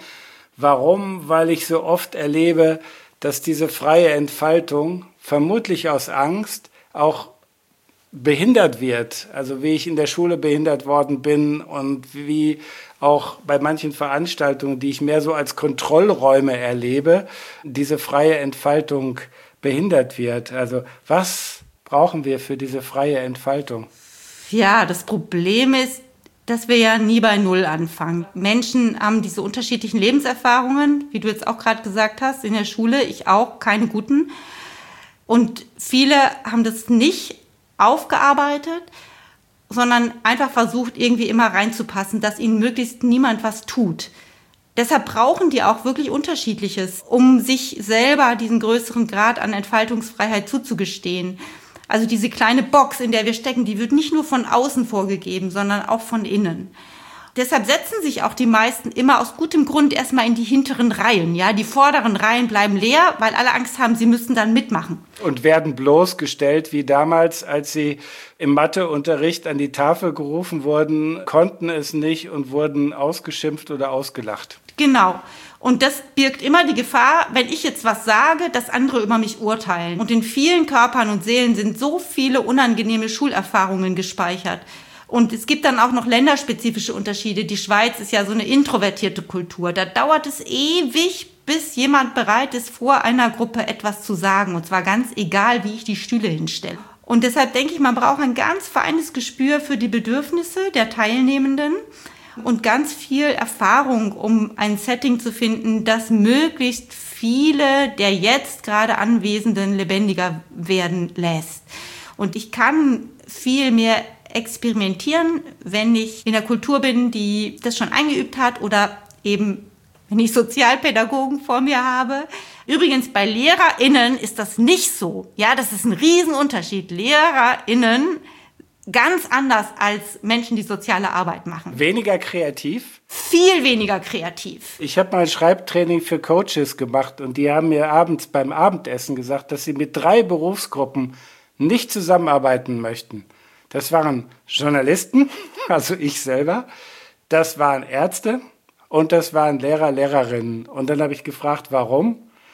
Warum? Weil ich so oft erlebe, dass diese freie Entfaltung vermutlich aus Angst auch behindert wird. Also wie ich in der Schule behindert worden bin und wie auch bei manchen Veranstaltungen, die ich mehr so als Kontrollräume erlebe, diese freie Entfaltung behindert wird. Also was brauchen wir für diese freie Entfaltung? Ja, das Problem ist, dass wir ja nie bei Null anfangen. Menschen haben diese unterschiedlichen Lebenserfahrungen, wie du jetzt auch gerade gesagt hast, in der Schule, ich auch, keine guten. Und viele haben das nicht aufgearbeitet, sondern einfach versucht, irgendwie immer reinzupassen, dass ihnen möglichst niemand was tut. Deshalb brauchen die auch wirklich Unterschiedliches, um sich selber diesen größeren Grad an Entfaltungsfreiheit zuzugestehen. Also diese kleine Box, in der wir stecken, die wird nicht nur von außen vorgegeben, sondern auch von innen. Deshalb setzen sich auch die meisten immer aus gutem Grund erstmal in die hinteren Reihen. Ja, die vorderen Reihen bleiben leer, weil alle Angst haben, sie müssten dann mitmachen. Und werden bloßgestellt, wie damals, als sie im Matheunterricht an die Tafel gerufen wurden, konnten es nicht und wurden ausgeschimpft oder ausgelacht. Genau. Und das birgt immer die Gefahr, wenn ich jetzt was sage, dass andere über mich urteilen. Und in vielen Körpern und Seelen sind so viele unangenehme Schulerfahrungen gespeichert. Und es gibt dann auch noch länderspezifische Unterschiede. Die Schweiz ist ja so eine introvertierte Kultur. Da dauert es ewig, bis jemand bereit ist, vor einer Gruppe etwas zu sagen. Und zwar ganz egal, wie ich die Stühle hinstelle. Und deshalb denke ich, man braucht ein ganz feines Gespür für die Bedürfnisse der Teilnehmenden und ganz viel Erfahrung, um ein Setting zu finden, das möglichst viele der jetzt gerade Anwesenden lebendiger werden lässt. Und ich kann viel mehr experimentieren, wenn ich in der Kultur bin, die das schon eingeübt hat oder eben, wenn ich Sozialpädagogen vor mir habe. Übrigens, bei LehrerInnen ist das nicht so. Ja, das ist ein Riesenunterschied. LehrerInnen ganz anders als Menschen, die soziale Arbeit machen. Weniger kreativ? Viel weniger kreativ. Ich habe mal ein Schreibtraining für Coaches gemacht und die haben mir abends beim Abendessen gesagt, dass sie mit 3 Berufsgruppen nicht zusammenarbeiten möchten. Das waren Journalisten, also ich selber, das waren Ärzte und das waren Lehrer, Lehrerinnen. Und dann habe ich gefragt, warum?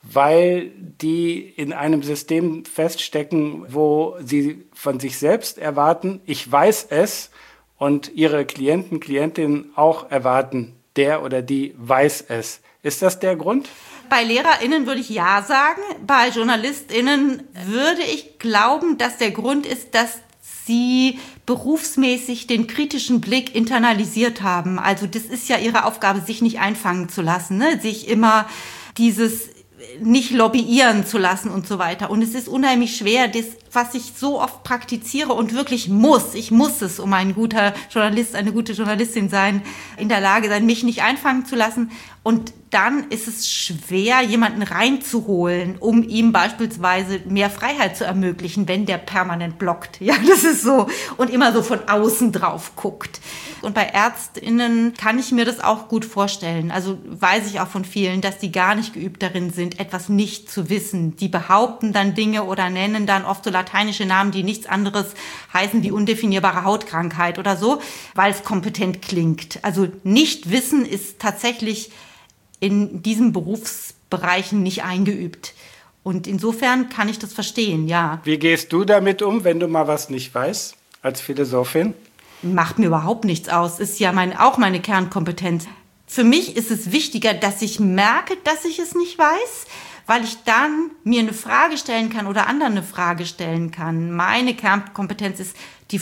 weil die in einem System feststecken, wo sie von sich selbst erwarten, ich weiß es, und ihre Klienten, Klientinnen auch erwarten, der oder die weiß es. Ist das der Grund? Bei LehrerInnen würde ich ja sagen. Bei JournalistInnen würde ich glauben, dass der Grund ist, dass sie berufsmäßig den kritischen Blick internalisiert haben. Also das ist ja ihre Aufgabe, sich nicht einfangen zu lassen, ne? Sich immer dieses nicht lobbyieren zu lassen und so weiter. Und es ist unheimlich schwer, das, was ich so oft praktiziere und wirklich ich muss es, um ein guter Journalist, eine gute Journalistin sein, in der Lage sein, mich nicht einfangen zu lassen. Und dann ist es schwer, jemanden reinzuholen, um ihm beispielsweise mehr Freiheit zu ermöglichen, wenn der permanent blockt. Ja, das ist so. Und immer so von außen drauf guckt. Und bei ÄrztInnen kann ich mir das auch gut vorstellen. Also weiß ich auch von vielen, dass die gar nicht geübt darin sind, etwas nicht zu wissen. Die behaupten dann Dinge oder nennen dann oft so lateinische Namen, die nichts anderes heißen wie undefinierbare Hautkrankheit oder so, weil es kompetent klingt. Also nicht wissen ist tatsächlich in diesen Berufsbereichen nicht eingeübt. Und insofern kann ich das verstehen, ja. Wie gehst du damit um, wenn du mal was nicht weißt, als Philosophin? Macht mir überhaupt nichts aus. Ist ja auch meine Kernkompetenz. Für mich ist es wichtiger, dass ich merke, dass ich es nicht weiß, weil ich dann mir eine Frage stellen kann oder anderen eine Frage stellen kann. Meine Kernkompetenz ist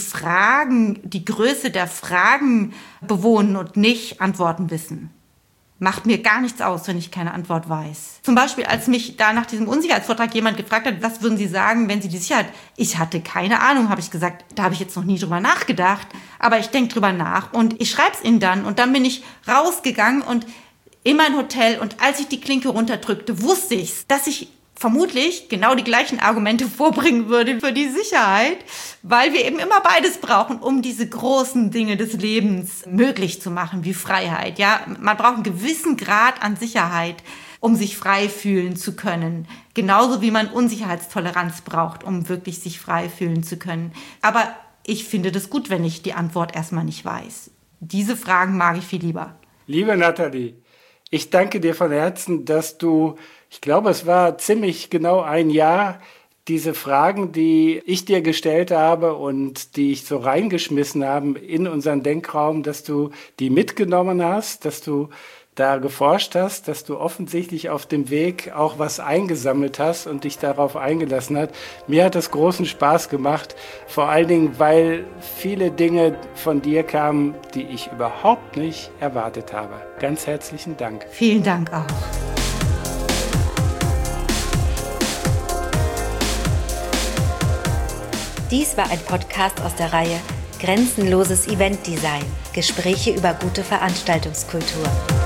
die Größe der Fragen bewohnen und nicht Antworten wissen. Macht mir gar nichts aus, wenn ich keine Antwort weiß. Zum Beispiel, als mich da nach diesem Unsicherheitsvortrag jemand gefragt hat, was würden Sie sagen, wenn Sie die Sicherheit... Ich hatte keine Ahnung, habe ich gesagt, da habe ich jetzt noch nie drüber nachgedacht. Aber ich denke drüber nach und ich schreibe es Ihnen dann. Und dann bin ich rausgegangen und in mein Hotel. Und als ich die Klinke runterdrückte, wusste ich, dass ich vermutlich genau die gleichen Argumente vorbringen würde für die Sicherheit, weil wir eben immer beides brauchen, um diese großen Dinge des Lebens möglich zu machen, wie Freiheit. Ja, man braucht einen gewissen Grad an Sicherheit, um sich frei fühlen zu können. Genauso wie man Unsicherheitstoleranz braucht, um wirklich sich frei fühlen zu können. Aber ich finde das gut, wenn ich die Antwort erstmal nicht weiß. Diese Fragen mag ich viel lieber. Liebe Nathalie, ich danke dir von Herzen, dass du, ich glaube, es war ziemlich genau ein Jahr, diese Fragen, die ich dir gestellt habe und die ich so reingeschmissen habe in unseren Denkraum, dass du die mitgenommen hast, dass du da geforscht hast, dass du offensichtlich auf dem Weg auch was eingesammelt hast und dich darauf eingelassen hast. Mir hat es großen Spaß gemacht, vor allen Dingen, weil viele Dinge von dir kamen, die ich überhaupt nicht erwartet habe. Ganz herzlichen Dank. Vielen Dank auch. Dies war ein Podcast aus der Reihe Grenzenloses Eventdesign. Gespräche über gute Veranstaltungskultur.